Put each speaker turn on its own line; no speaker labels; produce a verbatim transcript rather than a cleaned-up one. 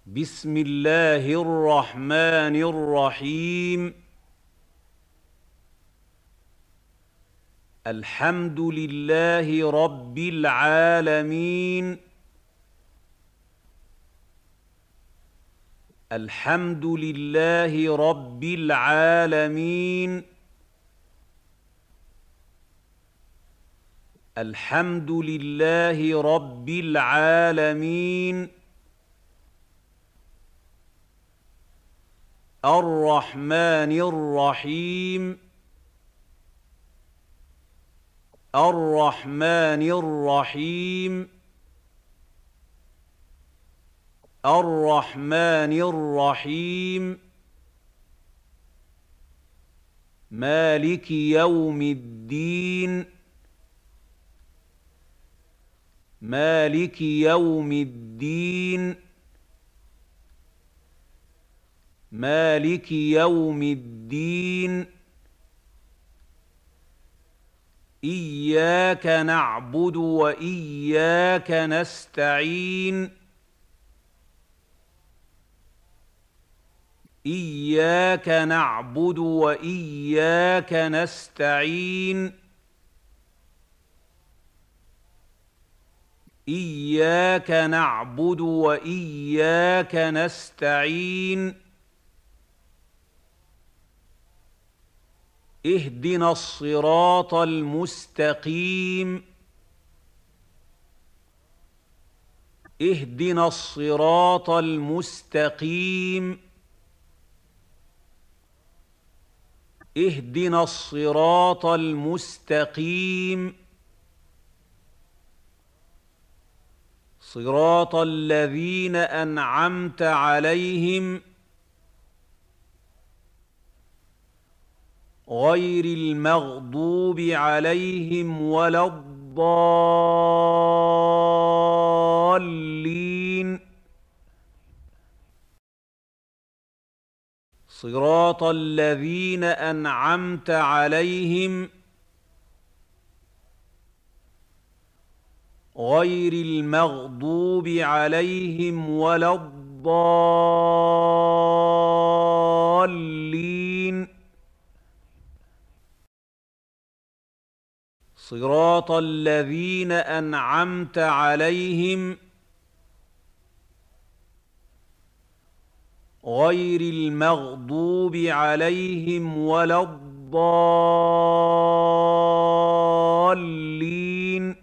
بسم الله الرحمن الرحيم. الحمد لله رب العالمين. الحمد لله رب العالمين. الحمد لله رب العالمين. الرحمن الرحيم. الرحمن الرحيم. الرحمن الرحيم. مالك يوم الدين. مالك يوم الدين. مالك يوم الدين. إياك نعبد وإياك نستعين. إياك نعبد وإياك نستعين. إياك نعبد وإياك نستعين. اهدنا الصراط المستقيم. اهدنا الصراط المستقيم. اهدنا الصراط المستقيم. صراط الذين أنعمت عليهم غير المغضوب عليهم ولا الضالين. صراط الذين أنعمت عليهم غير المغضوب عليهم ولا الضالين. صراط الذين أنعمت عليهم غير المغضوب عليهم ولا الضالين.